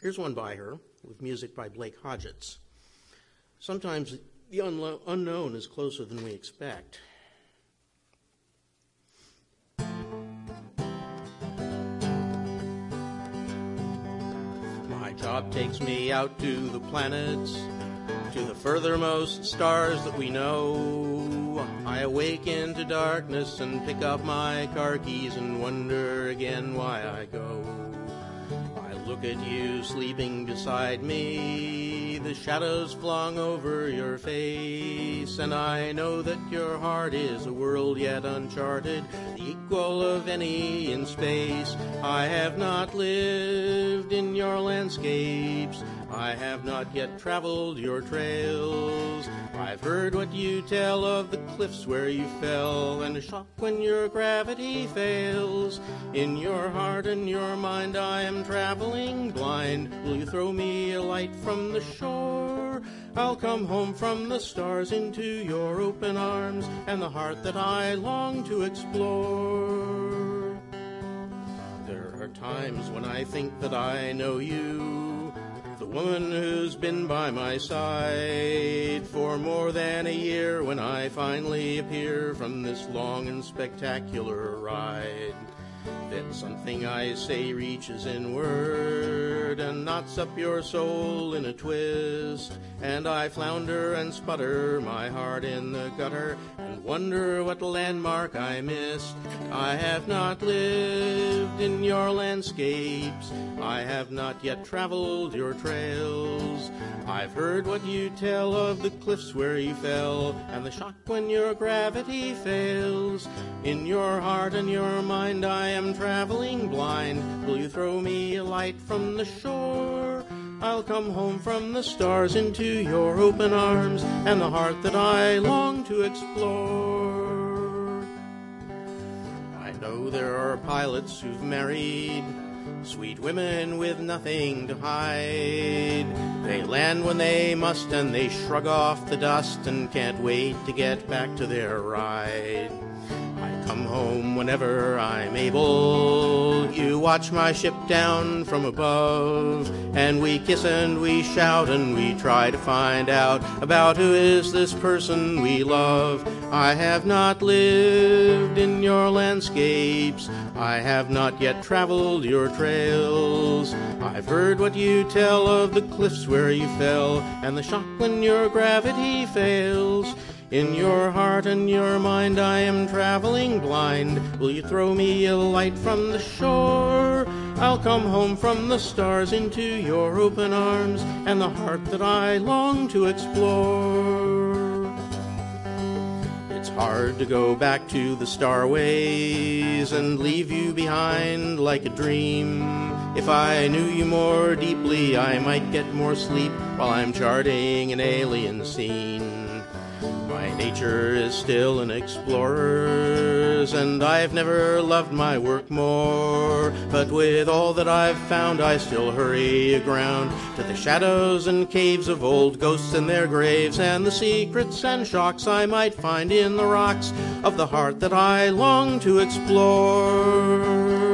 Here's one by her, with music by Blake Hodgetts. Sometimes the unknown is closer than we expect. My job takes me out to the planets, to the furthermost stars that we know. I awake into darkness and pick up my car keys and wonder again why I go. I look at you sleeping beside me, the shadows flung over your face, and I know that your heart is a world yet uncharted, the equal of any in space. I have not lived in your landscapes, I have not yet traveled your trails. I've heard what you tell of the cliffs where you fell, and a shock when your gravity fails. In your heart and your mind I am traveling blind. Will you throw me a light from the shore? I'll come home from the stars into your open arms, and the heart that I long to explore. There are times when I think that I know you, the woman who's been by my side for more than a year, when I finally appear from this long and spectacular ride. Then something I say reaches inward and knots up your soul in a twist, and I flounder and sputter, my heart in the gutter, and wonder what landmark I missed. I have not lived in your landscapes, I have not yet traveled your trails. I've heard what you tell of the cliffs where you fell, and the shock when your gravity fails. In your heart and your mind I am traveling blind. Will you throw me a light from the shore? I'll come home from the stars into your open arms, and the heart that I long to explore. I know there are pilots who've married sweet women with nothing to hide. They land when they must and they shrug off the dust and can't wait to get back to their ride. I come home whenever I'm able. You watch my ship down from above, and we kiss and we shout and we try to find out about who is this person we love. I have not lived in your landscapes, I have not yet traveled your trails. I've heard what you tell of the cliffs where you fell, and the shock when your gravity fails. In your heart and your mind I am traveling blind. Will you throw me a light from the shore? I'll come home from the stars into your open arms, and the heart that I long to explore. It's hard to go back to the starways and leave you behind like a dream. If I knew you more deeply, I might get more sleep while I'm charting an alien scene. My nature is still an explorer's, and I've never loved my work more. But with all that I've found, I still hurry aground to the shadows and caves of old ghosts and their graves, and the secrets and shocks I might find in the rocks of the heart that I long to explore.